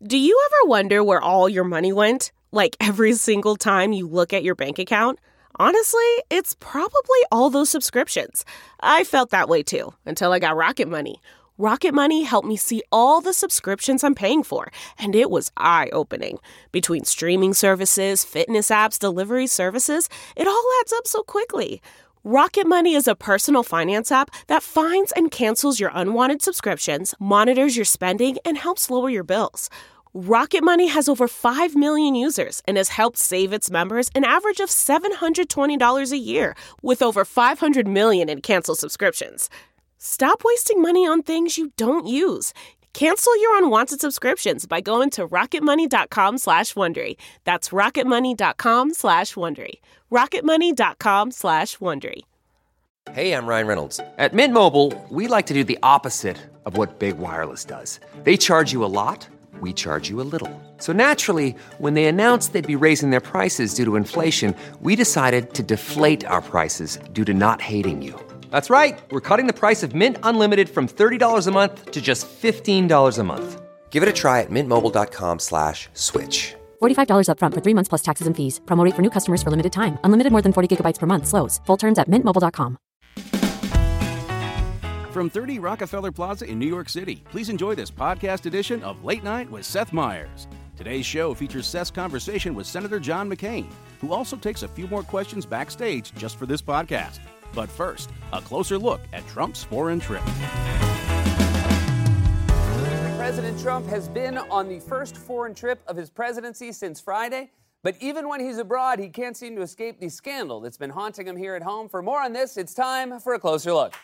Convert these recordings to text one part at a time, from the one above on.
Do you ever wonder where all your money went? Like every single time you look at your bank account? Honestly, it's probably all those subscriptions. I felt that way too, until I got Rocket Money. Rocket Money helped me see all the subscriptions I'm paying for, and it was eye-opening. Between streaming services, fitness apps, delivery services, it all adds up so quickly. Rocket Money is a personal finance app that finds and cancels your unwanted subscriptions, monitors your spending, and helps lower your bills. Rocket Money has over 5 million users and has helped save its members an average of $720 a year, with over 500 million in canceled subscriptions. Stop wasting money on things you don't use. Cancel your unwanted subscriptions by going to rocketmoney.com/Wondery. That's rocketmoney.com/Wondery. rocketmoney.com/Wondery. Hey, I'm Ryan Reynolds. At Mint Mobile, we like to do the opposite of what Big Wireless does. They charge you a lot. We charge you a little. So naturally, when they announced they'd be raising their prices due to inflation, we decided to deflate our prices due to not hating you. That's right. We're cutting the price of Mint Unlimited from $30 a month to just $15 a month. Give it a try at mintmobile.com/switch. $45 up front for 3 months plus taxes and fees. Promo rate for new customers for limited time. Unlimited more than 40 gigabytes per month slows. Full terms at mintmobile.com. From 30 Rockefeller Plaza in New York City, please enjoy this podcast edition of Late Night with Seth Meyers. Today's show features Seth's conversation with Senator John McCain, who also takes a few more questions backstage just for this podcast. But first, a closer look at Trump's foreign trip. President Trump has been on the first foreign trip of his presidency since Friday, but even when he's abroad, he can't seem to escape the scandal that's been haunting him here at home. For more on this, it's time for a closer look.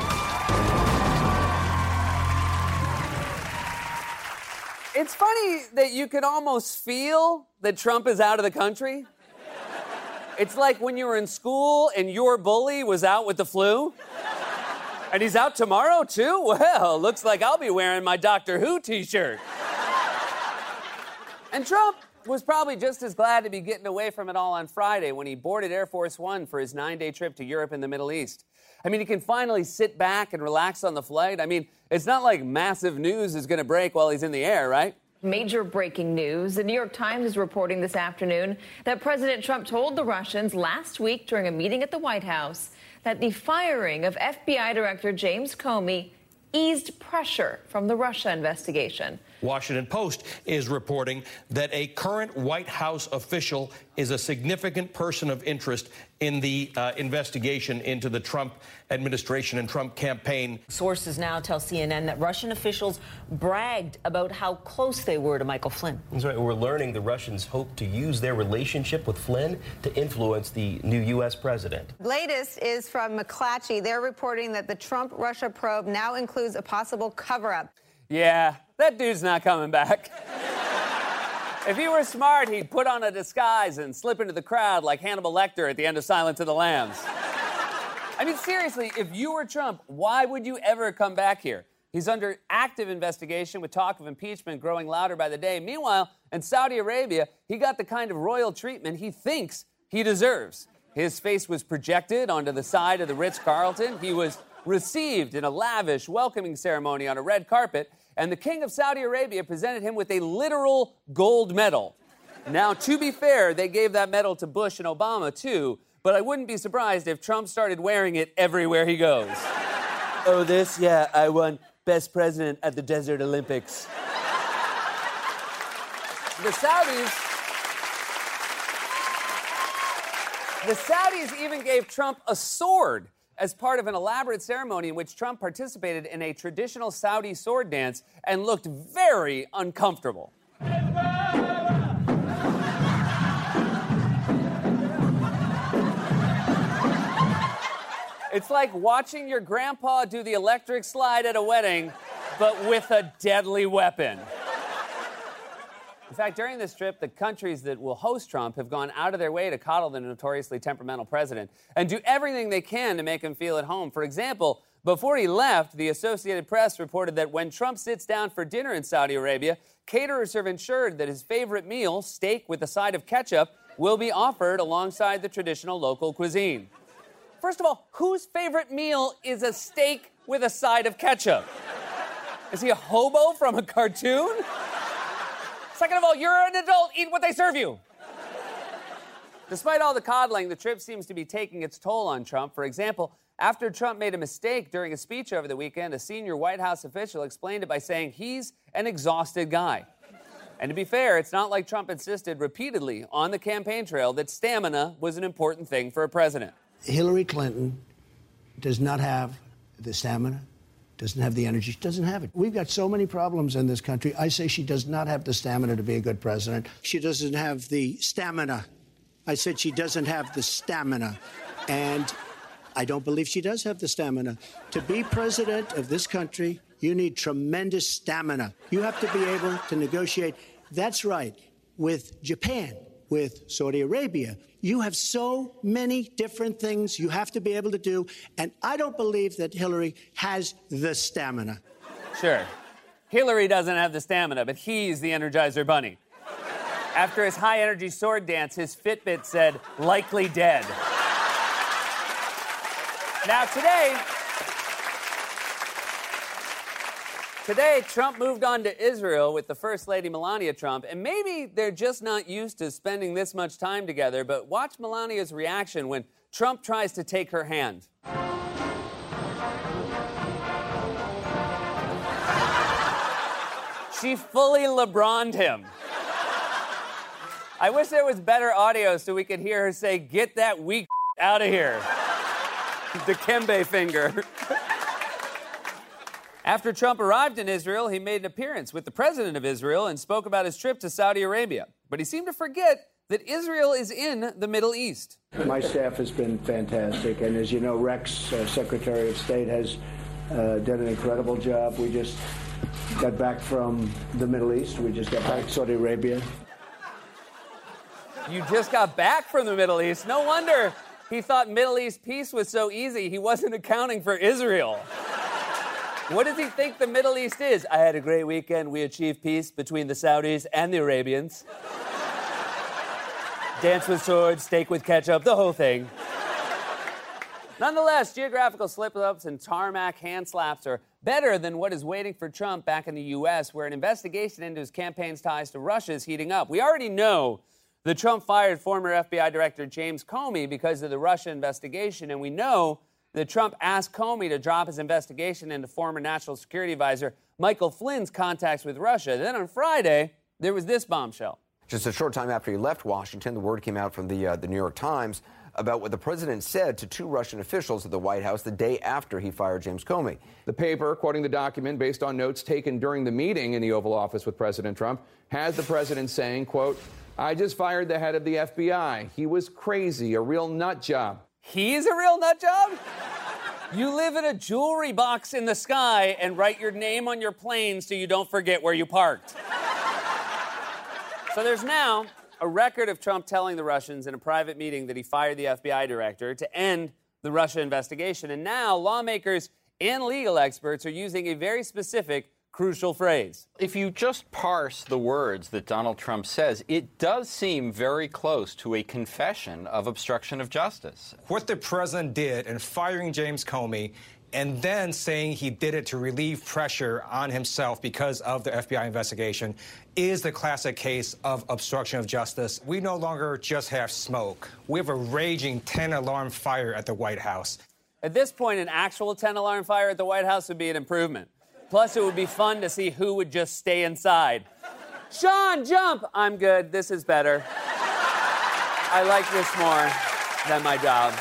It's funny that you could almost feel that Trump is out of the country. It's like when you were in school and your bully was out with the flu. And he's out tomorrow, too? Well, looks like I'll be wearing my Doctor Who t-shirt. And Trump was probably just as glad to be getting away from it all on Friday when he boarded Air Force One for his 9-day trip to Europe and the Middle East. I mean, he can finally sit back and relax on the flight. I mean, it's not like massive news is going to break while he's in the air, right? Major breaking news. The New York Times is reporting this afternoon that President Trump told the Russians last week during a meeting at the White House that the firing of FBI Director James Comey eased pressure from the Russia investigation. Washington Post is reporting that a current White House official is a significant person of interest in the investigation into the Trump administration and Trump campaign. Sources now tell CNN that Russian officials bragged about how close they were to Michael Flynn. That's right. We're learning the Russians hope to use their relationship with Flynn to influence the new U.S. president. Latest is from McClatchy. They're reporting that the Trump-Russia probe now includes a possible cover-up. Yeah, that dude's not coming back. If he were smart, he'd put on a disguise and slip into the crowd like Hannibal Lecter at the end of Silence of the Lambs. I mean, seriously, if you were Trump, why would you ever come back here? He's under active investigation with talk of impeachment growing louder by the day. Meanwhile, in Saudi Arabia, he got the kind of royal treatment he thinks he deserves. His face was projected onto the side of the Ritz-Carlton. He was received in a lavish welcoming ceremony on a red carpet, and the King of Saudi Arabia presented him with a literal gold medal. Now, to be fair, they gave that medal to Bush and Obama, too, but I wouldn't be surprised if Trump started wearing it everywhere he goes. Oh, this? Yeah, I won Best President at the Desert Olympics. The Saudis even gave Trump a sword as part of an elaborate ceremony in which Trump participated in a traditional Saudi sword dance and looked very uncomfortable. It's like watching your grandpa do the electric slide at a wedding, but with a deadly weapon. In fact, during this trip, the countries that will host Trump have gone out of their way to coddle the notoriously temperamental president and do everything they can to make him feel at home. For example, before he left, the Associated Press reported that when Trump sits down for dinner in Saudi Arabia, caterers have ensured that his favorite meal, steak with a side of ketchup, will be offered alongside the traditional local cuisine. First of all, whose favorite meal is a steak with a side of ketchup? Is he a hobo from a cartoon? Second of all, you're an adult. Eat what they serve you. Despite all the coddling, the trip seems to be taking its toll on Trump. For example, after Trump made a mistake during a speech over the weekend, a senior White House official explained it by saying he's an exhausted guy. And to be fair, it's not like Trump insisted repeatedly on the campaign trail that stamina was an important thing for a president. Hillary Clinton does not have the stamina, doesn't have the energy. She doesn't have it. We've got so many problems in this country. I say she does not have the stamina to be a good president. She doesn't have the stamina. I said she doesn't have the stamina. And I don't believe she does have the stamina. To be president of this country, you need tremendous stamina. You have to be able to negotiate. That's right. With Japan, with Saudi Arabia. You have so many different things you have to be able to do. And I don't believe that Hillary has the stamina. Sure. Hillary doesn't have the stamina, but he's the Energizer Bunny. After his high-energy sword dance, his Fitbit said, likely dead. Now, today, Trump moved on to Israel with the First Lady Melania Trump, and maybe they're just not used to spending this much time together, but watch Melania's reaction when Trump tries to take her hand. She fully LeBron'd him. I wish there was better audio so we could hear her say, "Get that weak out of here." The Dikembe finger. After Trump arrived in Israel, he made an appearance with the president of Israel and spoke about his trip to Saudi Arabia. But he seemed to forget that Israel is in the Middle East. My staff has been fantastic. And as you know, Rex, Secretary of State, has done an incredible job. We just got back from the Middle East. We just got back to Saudi Arabia. You just got back from the Middle East. No wonder he thought Middle East peace was so easy, he wasn't accounting for Israel. What does he think the Middle East is? I had a great weekend. We achieved peace between the Saudis and the Arabians. Dance with swords, steak with ketchup, the whole thing. Nonetheless, geographical slip-ups and tarmac hand slaps are better than what is waiting for Trump back in the U.S., where an investigation into his campaign's ties to Russia is heating up. We already know that Trump fired former FBI Director James Comey because of the Russia investigation, and we know that Trump asked Comey to drop his investigation into former National Security Advisor Michael Flynn's contacts with Russia. Then on Friday, there was this bombshell. Just a short time after he left Washington, the word came out from the New York Times about what the president said to two Russian officials at the White House the day after he fired James Comey. The paper, quoting the document based on notes taken during the meeting in the Oval Office with President Trump, has the president saying, quote, "I just fired the head of the FBI. He was crazy, a real nut job." He's a real nut job? You live in a jewelry box in the sky and write your name on your plane so you don't forget where you parked. So there's now a record of Trump telling the Russians in a private meeting that he fired the FBI director to end the Russia investigation. And now lawmakers and legal experts are using a very specific, crucial phrase. If you just parse the words that Donald Trump says, it does seem very close to a confession of obstruction of justice. What the president did in firing James Comey and then saying he did it to relieve pressure on himself because of the FBI investigation is the classic case of obstruction of justice. We no longer just have smoke. We have a raging 10-alarm fire at the White House. At this point, an actual 10-alarm fire at the White House would be an improvement. Plus, it would be fun to see who would just stay inside. Sean, jump! I'm good. This is better. I like this more than my job.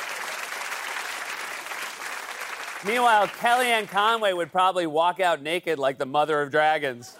Meanwhile, Kellyanne Conway would probably walk out naked like the mother of dragons.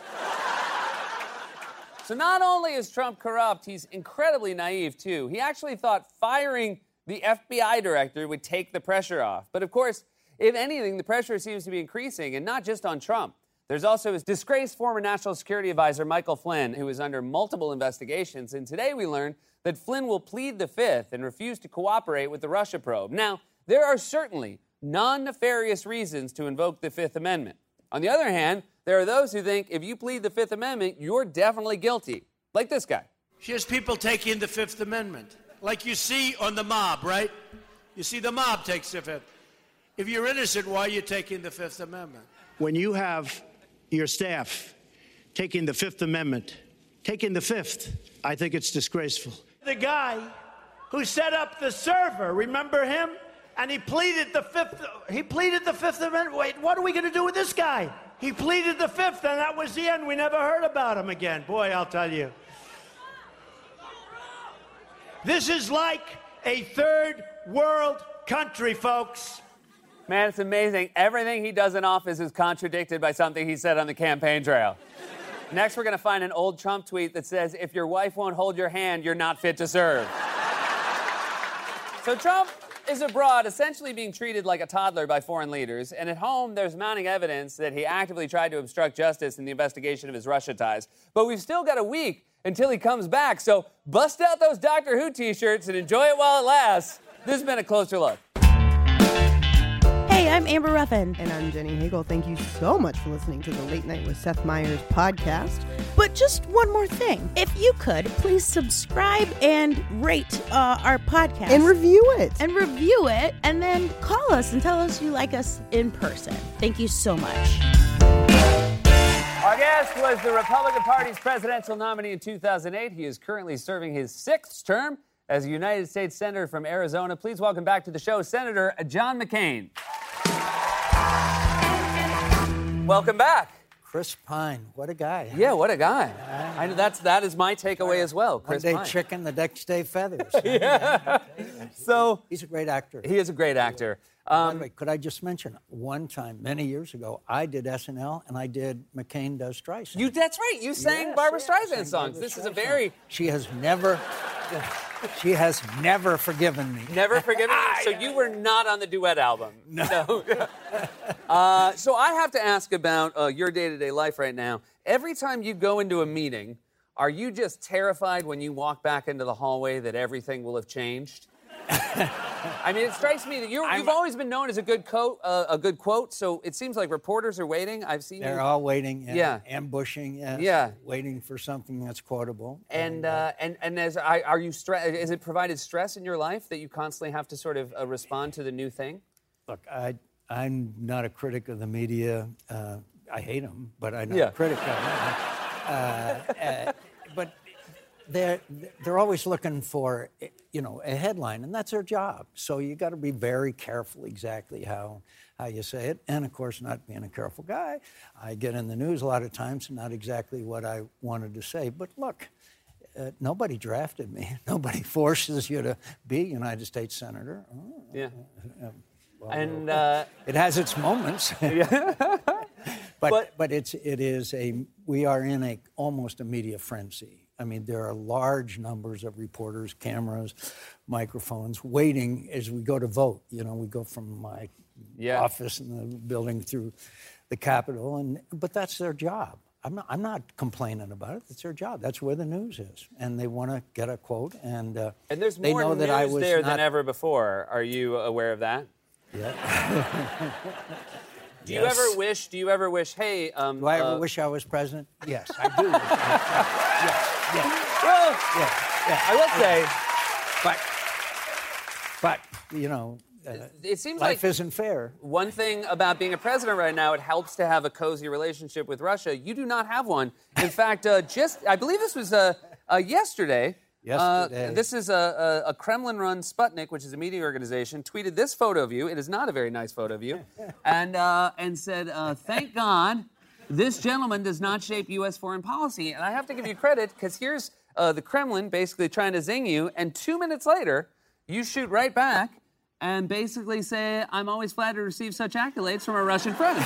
So not only is Trump corrupt, he's incredibly naive, too. He actually thought firing the FBI director would take the pressure off. But of course, if anything, the pressure seems to be increasing, and not just on Trump. There's also his disgraced former National Security Advisor, Michael Flynn, who is under multiple investigations. And today we learned that Flynn will plead the Fifth and refuse to cooperate with the Russia probe. Now, there are certainly non-nefarious reasons to invoke the Fifth Amendment. On the other hand, there are those who think if you plead the Fifth Amendment, you're definitely guilty. Like this guy. Here's people taking the Fifth Amendment. Like you see on the mob, right? You see the mob takes the Fifth. If you're innocent, why are you taking the Fifth Amendment? When you have your staff taking the Fifth Amendment Taking the fifth, I think it's disgraceful. The guy who set up the server, remember him? And he pleaded the Fifth Amendment. Wait, what are we going to do with this guy? He pleaded the fifth, and that was the end. We never heard about him again. Boy, I'll tell you. This is like a third world country, folks. Man, it's amazing. Everything he does in office is contradicted by something he said on the campaign trail. Next, we're going to find an old Trump tweet that says, if your wife won't hold your hand, you're not fit to serve. So Trump is abroad, essentially being treated like a toddler by foreign leaders, and at home, there's mounting evidence that he actively tried to obstruct justice in the investigation of his Russia ties. But we've still got a week until he comes back, so bust out those Doctor Who t-shirts and enjoy it while it lasts. This has been A Closer Look. Hey, I'm Amber Ruffin. And I'm Jenny Hagel. Thank you so much for listening to the Late Night with Seth Meyers podcast. But just one more thing. If you could, please subscribe and rate our podcast. And review it. And then call us and tell us you like us in person. Thank you so much. Our guest was the Republican Party's presidential nominee in 2008. He is currently serving his 6th term as a United States Senator from Arizona. Please welcome back to the show, Senator John McCain. Welcome back. Chris Pine, what a guy. Huh? Yeah, what a guy. I know that is my takeaway as well. Chris One day Pine. chicken, the next day feathers. Yeah. So he's a great actor. He is a great actor. By the way, could I just mention, one time, many years ago, I did SNL and I did McCain Does Streisand. That's right. You sang Barbra Streisand songs. This is a very... She has never forgiven me. Never forgiven you? So you were not on the duet album? No. So I have to ask about your day-to-day life right now. Every time you go into a meeting, are you just terrified when you walk back into the hallway that everything will have changed? I mean, it strikes me that you've always been known as a good quote, so it seems like reporters are waiting. I've seen They're all waiting, ambushing, waiting for something that's quotable. And are you has it provided stress in your life that you constantly have to sort of respond to the new thing? Look, I'm not a critic of the media. I hate them, but I'm not a critic of them. But they're always looking for, a headline, and that's their job. So you got to be very careful exactly how you say it. And of course, not being a careful guy, I get in the news a lot of times, not exactly what I wanted to say. But look, nobody drafted me. Nobody forces you to be a United States Senator. It has its moments. But we are in almost a media frenzy. I mean, there are large numbers of reporters, cameras, microphones waiting as we go to vote. We go from my office in the building through the Capitol, but that's their job. I'm not complaining about it. It's their job. That's where the news is, and they want to get a quote. And there's they more know news that I was there than ever before. Are you aware of that? Yeah. Do you ever wish? Hey, do I ever wish I was president? Yes, I do. Well, I will say, but it seems life like isn't fair. One thing about being a president right now, it helps to have a cozy relationship with Russia. You do not have one. In fact, I believe this was yesterday. This is a Kremlin-run Sputnik, which is a media organization, tweeted this photo of you. It is not a very nice photo of you, and said, "Thank God this gentleman does not shape U.S. foreign policy." And I have to give you credit because here's the Kremlin basically trying to zing you, and 2 minutes later, you shoot right back and basically say, "I'm always flattered to receive such accolades from our Russian friends."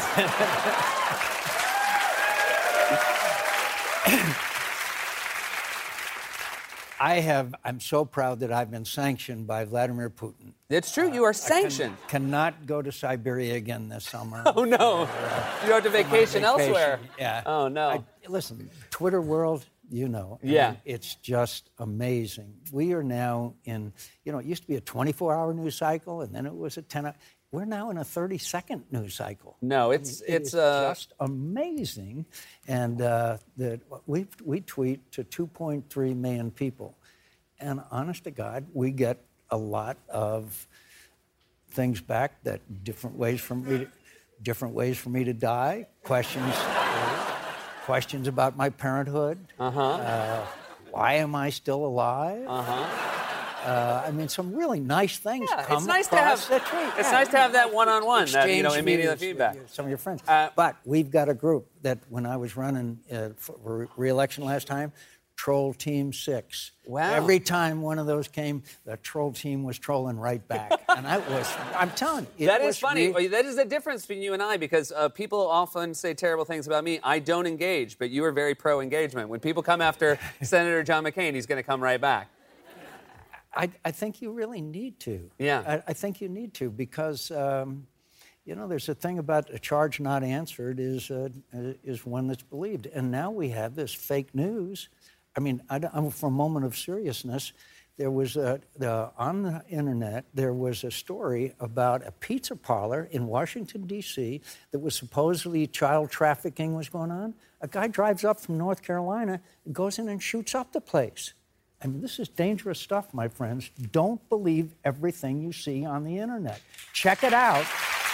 I'm so proud that I've been sanctioned by Vladimir Putin. It's true, you are sanctioned. Cannot go to Siberia again this summer. Oh, no. You go to vacation elsewhere. Yeah. Oh, no. Listen, Twitter world, it's just amazing. We are now in, it used to be a 24-hour news cycle, and then it was a 10-hour. We're now in a 30-second news cycle. No, it's just amazing. And we tweet to 2.3 million people. And honest to God, we get a lot of things back different ways for me to die, questions. questions about my parenthood. Why am I still alive? I mean, some really nice things come it's nice across to have, the tree. It's nice to have that one-on-one, that, immediate views feedback. with some of your friends. But we've got a group that, when I was running for re-election last time, Troll Team 6. Wow. Every time one of those came, the troll team was trolling right back. And I'm telling you. That is funny. That is the difference between you and I, because people often say terrible things about me. I don't engage, but you are very pro-engagement. When people come after Senator John McCain, he's going to come right back. I think you really need to. Yeah. I think you need to, because, there's a thing about a charge not answered is one that's believed. And now we have this fake news. I mean, for a moment of seriousness, there was on the internet, there was a story about a pizza parlor in Washington, D.C. that was supposedly child trafficking was going on. A guy drives up from North Carolina, goes in and shoots up the place. I mean, this is dangerous stuff, my friends. Don't believe everything you see on the internet. Check it out.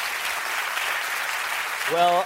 Well,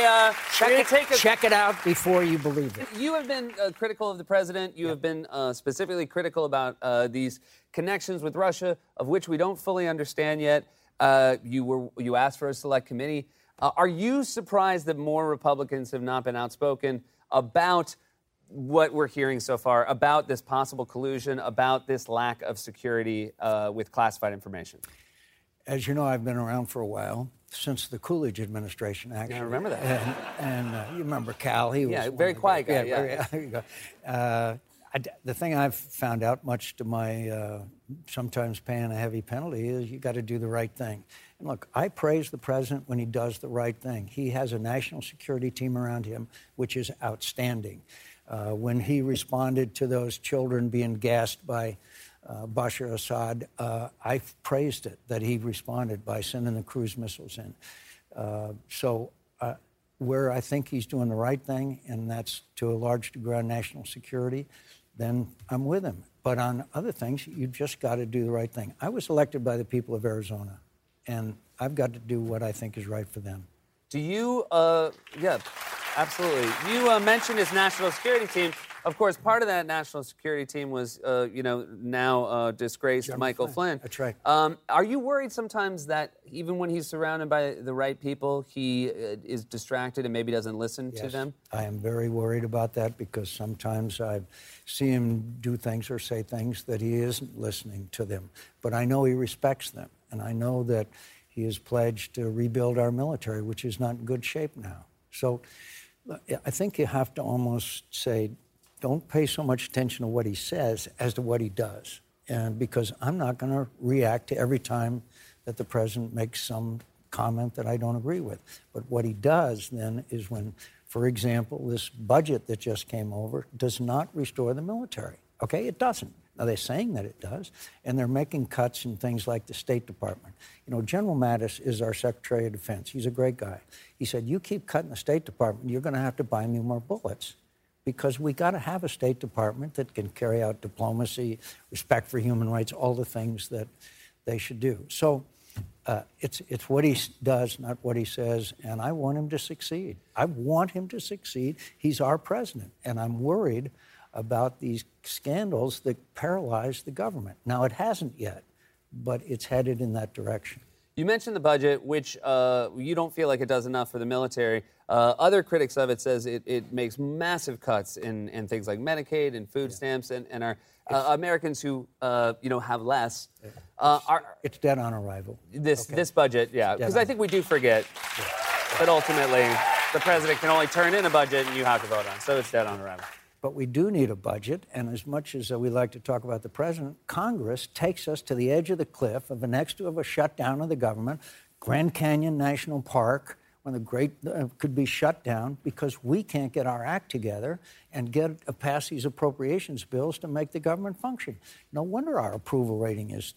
check it out before you believe it. You have been critical of the president. You have been specifically critical about these connections with Russia, of which we don't fully understand yet. You asked for a select committee. Are you surprised that more Republicans have not been outspoken about what we're hearing so far, about this possible collusion, about this lack of security with classified information? As you know, I've been around for a while, since the Coolidge administration, actually. Yeah, I remember that. And you remember Cal. He was very quiet guy. Yeah. There you go. The thing I've found out, much to my sometimes paying a heavy penalty, is you got to do the right thing. And look, I praise the president when he does the right thing. He has a national security team around him, which is outstanding. When he responded to those children being gassed by Bashar Assad, I praised it, that he responded by sending the cruise missiles in. So where I think he's doing the right thing, and that's to a large degree on national security, then I'm with him. But on other things, you've just got to do the right thing. I was elected by the people of Arizona, and I've got to do what I think is right for them. Do you, absolutely. You mentioned his national security team. Of course, part of that national security team was, now disgraced General Michael Flynn. That's right. Are you worried sometimes that even when he's surrounded by the right people, he is distracted and maybe doesn't listen to them? I am very worried about that, because sometimes I see him do things or say things that he isn't listening to them. But I know he respects them, and I know that he has pledged to rebuild our military, which is not in good shape now. So I think you have to almost say, don't pay so much attention to what he says as to what he does. And because I'm not going to react to every time that the president makes some comment that I don't agree with. But what he does then is when, for example, this budget that just came over does not restore the military. Okay, it doesn't. Now, they're saying that it does, and they're making cuts in things like the State Department. You know, General Mattis is our Secretary of Defense. He's a great guy. He said, you keep cutting the State Department, you're going to have to buy me more bullets, because we got to have a State Department that can carry out diplomacy, respect for human rights, all the things that they should do. So it's what he does, not what he says, and I want him to succeed. I want him to succeed. He's our president, and I'm worried about these scandals that paralyze the government. Now, it hasn't yet, but it's headed in that direction. You mentioned the budget, which you don't feel like it does enough for the military. Other critics of it says it makes massive cuts in things like Medicaid and food stamps and our Americans who have less. It's dead on arrival. This budget, because I think we do forget that ultimately the president can only turn in a budget and you have to vote on. So it's dead on arrival. But we do need a budget, and as much as we like to talk about the president, Congress takes us to the edge of the cliff of a shutdown of the government, Grand Canyon National Park, when the great could be shut down because we can't get our act together and pass these appropriations bills to make the government function. No wonder our approval rating is,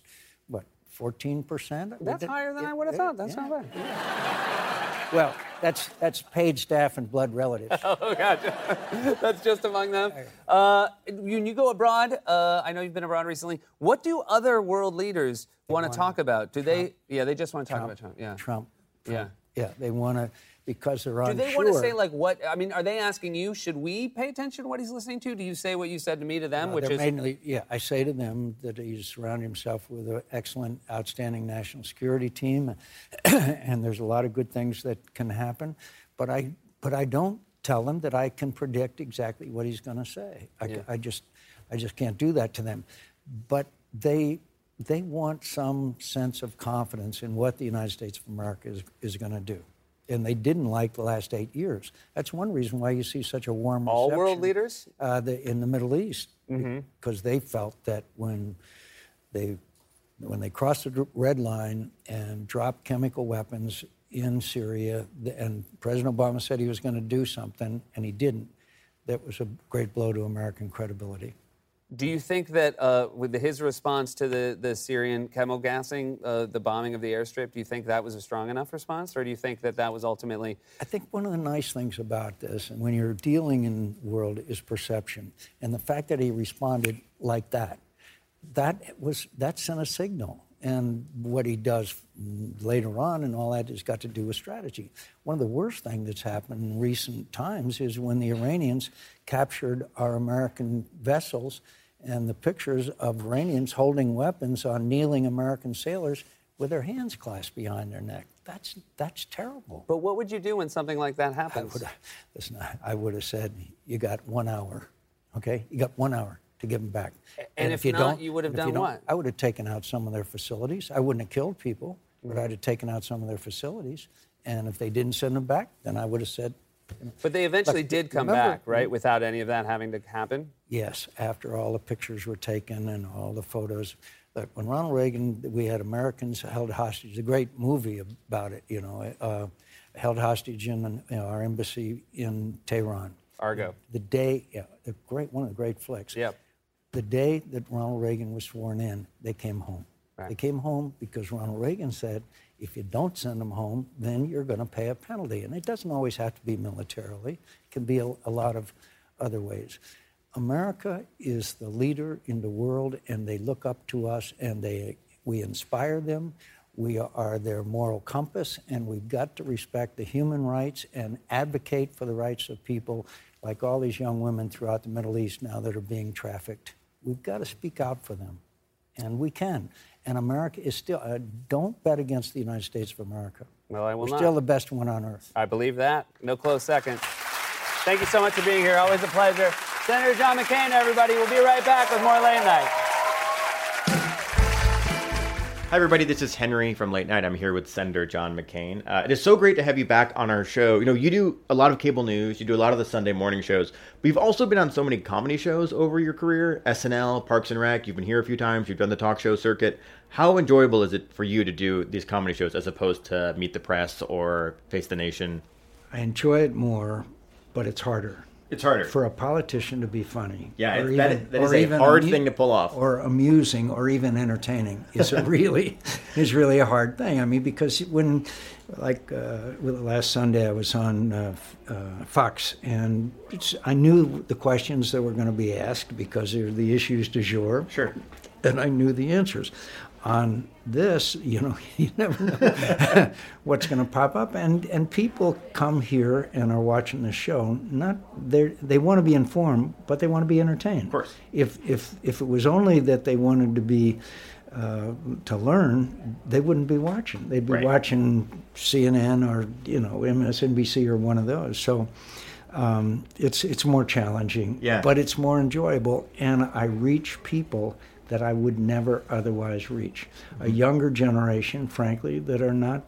14%? That's higher than I would have thought. That's not bad. Well, that's paid staff and blood relatives. Oh, gotcha. That's just among them. When you go abroad, I know you've been abroad recently. What do other world leaders want to talk about? Do they? Yeah, they just want to talk about Trump. Yeah. Trump. Yeah. Yeah, they want to, because they're unsure. Do they want to say, like, what? I mean, are they asking you, should we pay attention to what he's listening to? Do you say what you said to me to them, which is... Mainly, yeah, I say to them that he's surrounded himself with an excellent, outstanding national security team, and there's a lot of good things that can happen. But I don't tell them that I can predict exactly what he's going to say. I just can't do that to them. But they want some sense of confidence in what the United States of America is going to do. And they didn't like the last 8 years. That's one reason why you see such a warm reception. All world leaders? In the Middle East. Because they felt that when they crossed the red line and dropped chemical weapons in Syria, and President Obama said he was going to do something, and he didn't, that was a great blow to American credibility. Do you think that with his response to the Syrian chemical gassing, the bombing of the airstrip, do you think that was a strong enough response, or do you think that was ultimately... I think one of the nice things about this, and when you're dealing in the world, is perception. And the fact that he responded like that sent a signal. And what he does later on and all that has got to do with strategy. One of the worst things that's happened in recent times is when the Iranians captured our American vessels, and the pictures of Iranians holding weapons on kneeling American sailors with their hands clasped behind their neck. That's terrible. But what would you do when something like that happens? I would have said, you got 1 hour, okay? You got 1 hour to give them back. And if you not, you would have done what? I would have taken out some of their facilities. I wouldn't have killed people, but I'd have taken out some of their facilities. And if they didn't send them back, then I would have said... But they eventually did come back, right, without any of that having to happen? Yes, after all the pictures were taken and all the photos. Look, when Ronald Reagan, we had Americans held hostage. A great movie about it, held hostage in our embassy in Tehran. Argo. The day, one of the great flicks. Yep. The day that Ronald Reagan was sworn in, they came home. Right. They came home because Ronald Reagan said, if you don't send them home, then you're going to pay a penalty. And it doesn't always have to be militarily. It can be a lot of other ways. America is the leader in the world, and they look up to us, and we inspire them. We are their moral compass, and we've got to respect the human rights and advocate for the rights of people like all these young women throughout the Middle East now that are being trafficked. We've got to speak out for them, and we can. And America is still, don't bet against the United States of America. Well, I will We're not. still the best one on earth. I believe that. No close second. Thank you so much for being here. Always a pleasure. Senator John McCain, everybody. We'll be right back with more Late Night. Hi, everybody. This is Henry from Late Night. I'm here with Senator John McCain. It is so great to have you back on our show. You do a lot of cable news. You do a lot of the Sunday morning shows. But you've also been on so many comedy shows over your career. SNL, Parks and Rec. You've been here a few times. You've done the talk show circuit. How enjoyable is it for you to do these comedy shows as opposed to Meet the Press or Face the Nation? I enjoy it more, but it's harder. It's harder. For a politician to be funny. Yeah, that is a hard thing to pull off. Or amusing or even entertaining is really a hard thing. I mean, because when, last Sunday I was on Fox, and I knew the questions that were going to be asked because they're the issues du jour. Sure. And I knew the answers. On this, you never know what's going to pop up, and people come here and are watching the show. They want to be informed, but they want to be entertained. Of course. If it was only that they wanted to be to learn, they wouldn't be watching. They'd be watching CNN or MSNBC or one of those. So it's more challenging, but it's more enjoyable, and I reach people that I would never otherwise reach. A younger generation, frankly, that are not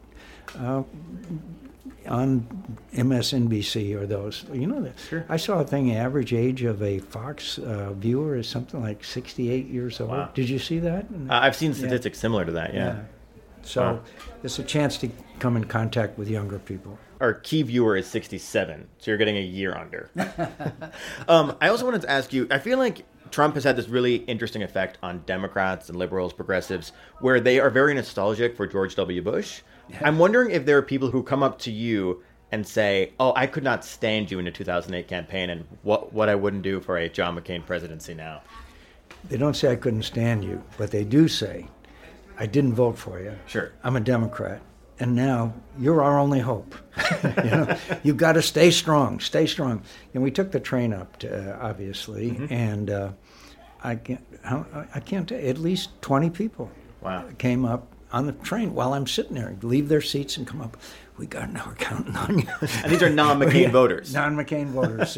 on MSNBC or those. Sure. I saw a thing, average age of a Fox viewer is something like 68 years old. Wow. Did you see that? I've seen statistics similar to that, yeah. So it's a chance to come in contact with younger people. Our key viewer is 67, so you're getting a year under. I also wanted to ask you, I feel like Trump has had this really interesting effect on Democrats and liberals, progressives, where they are very nostalgic for George W. Bush. Yeah. I'm wondering if there are people who come up to you and say, oh, I could not stand you in the 2008 campaign, and what I wouldn't do for a John McCain presidency now. They don't say I couldn't stand you, but they do say, I didn't vote for you. Sure. I'm a Democrat, and now you're our only hope. You've got to stay strong, stay strong. And we took the train up, obviously, and I can't tell, at least 20 people came up on the train while I'm sitting there, leave their seats and come up. We're counting on you. And these are non-McCain voters. Non-McCain voters.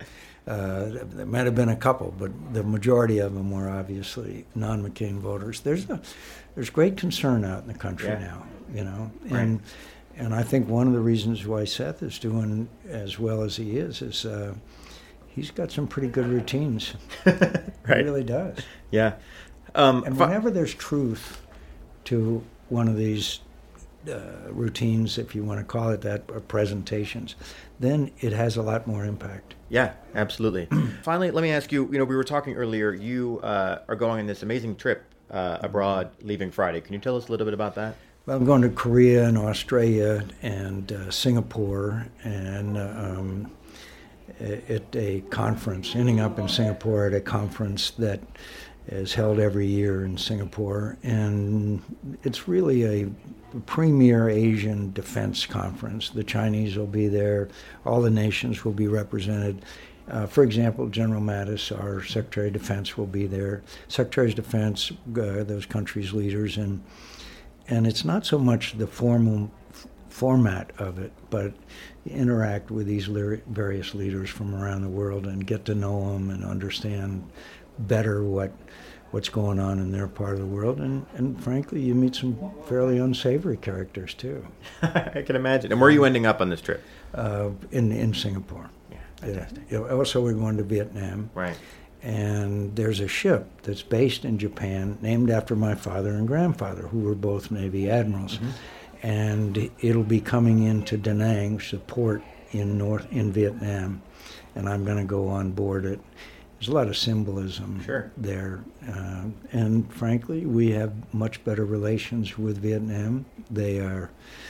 There might have been a couple, but the majority of them were obviously non-McCain voters. There's great concern out in the country now, and I think one of the reasons why Seth is doing as well as he is he's got some pretty good routines. Right. He really does. Yeah. And whenever there's truth to one of these routines, if you want to call it that, or presentations, then it has a lot more impact. Yeah, absolutely. Finally, let me ask you, we were talking earlier, you are going on this amazing trip abroad leaving Friday. Can you tell us a little bit about that? Well, I'm going to Korea and Australia and Singapore, and at a conference, ending up in Singapore at a conference that is held every year in Singapore, and it's really a premier Asian defense conference. The Chinese will be there, all the nations will be represented. For example, General Mattis, our Secretary of Defense, will be there. Secretaries of Defense, those countries' leaders, and it's not so much the formal format of it, but interact with these various leaders from around the world and get to know them and understand better what's going on in their part of the world, and frankly, you meet some fairly unsavory characters too. I can imagine. And where are you ending up on this trip? In Singapore. Yeah, fantastic. Also, we're going to Vietnam. Right. And there's a ship that's based in Japan, named after my father and grandfather, who were both Navy admirals. Mm-hmm. And it'll be coming into Da Nang, which is a port in Vietnam, and I'm going to go on board it. There's a lot of symbolism there. And frankly, we have much better relations with Vietnam. They are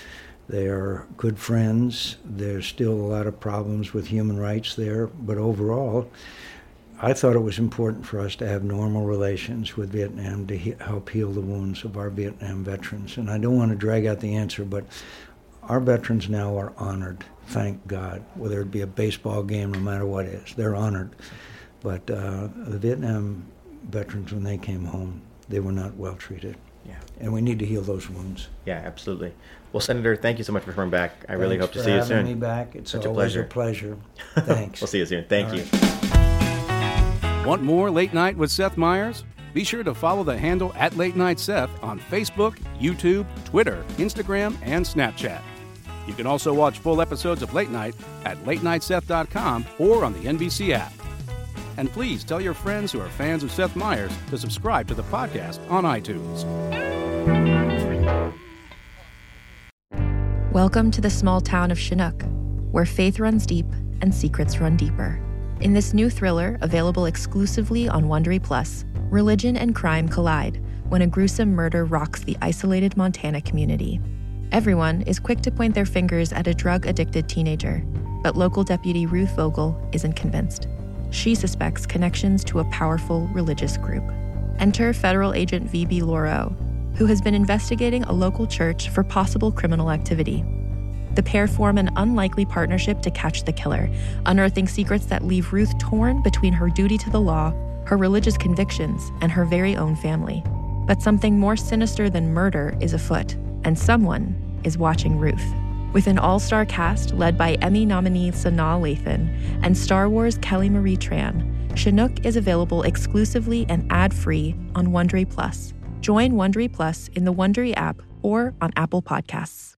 good friends. There's still a lot of problems with human rights there. But overall, I thought it was important for us to have normal relations with Vietnam to help heal the wounds of our Vietnam veterans. And I don't want to drag out the answer, but our veterans now are honored, thank God, whether it be a baseball game, no matter what it is. They're honored. But the Vietnam veterans, when they came home, they were not well treated. Yeah. And we need to heal those wounds. Yeah, absolutely. Well, Senator, thank you so much for coming back. I really hope to see you soon. Thanks for having me back. It's always a pleasure. Thanks. We'll see you soon. Thank you. Want more Late Night with Seth Meyers? Be sure to follow the handle @LateNightSeth on Facebook, YouTube, Twitter, Instagram, and Snapchat. You can also watch full episodes of Late Night at LateNightSeth.com or on the NBC app. And please tell your friends who are fans of Seth Meyers to subscribe to the podcast on iTunes. Welcome to the small town of Chinook, where faith runs deep and secrets run deeper. In this new thriller, available exclusively on Wondery Plus, religion and crime collide when a gruesome murder rocks the isolated Montana community. Everyone is quick to point their fingers at a drug-addicted teenager, but local deputy Ruth Vogel isn't convinced. She suspects connections to a powerful religious group. Enter federal agent V.B. Lauro, who has been investigating a local church for possible criminal activity. The pair form an unlikely partnership to catch the killer, unearthing secrets that leave Ruth torn between her duty to the law, her religious convictions, and her very own family. But something more sinister than murder is afoot, and someone is watching Ruth. With an all-star cast led by Emmy nominee Sanaa Lathan and Star Wars Kelly Marie Tran, Chinook is available exclusively and ad-free on Wondery Plus. Join Wondery Plus in the Wondery app or on Apple Podcasts.